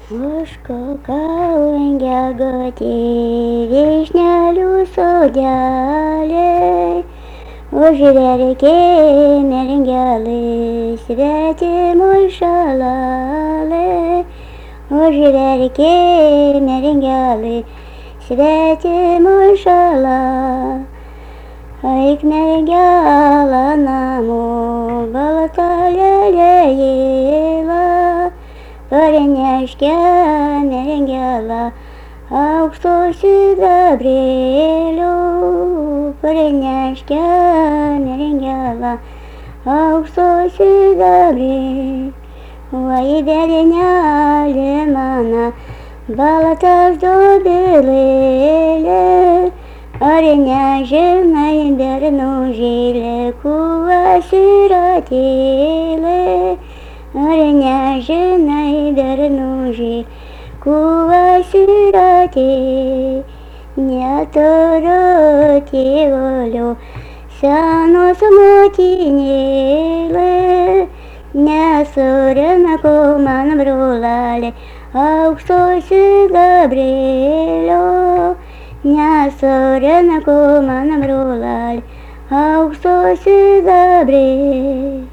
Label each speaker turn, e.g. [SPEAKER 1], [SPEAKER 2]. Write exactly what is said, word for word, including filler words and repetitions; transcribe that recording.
[SPEAKER 1] Ožko kaulingė gotė, vyšnelių sodeliai, užrėrikė merengelai, svetimoj šalalai, užrėrikė merengelai, svetimoj šala. Eik mergelą namo, balta lėlė, parneškė merengelą, aukso sidabrėlių, parneškė merengelą, aukso sidabrėlių. Vai berneli mano, baltas dobilėlė, ar nežinai bernužėlė, kuo sirotėlė, ar nežinai bernužėlė, kuo sirotė. Neturiu tėvulio, senos motinėlė, nesurinko man brolelė, aukso sidabrėlio. Nesurinko man brolelė, aukso sidabrėlio.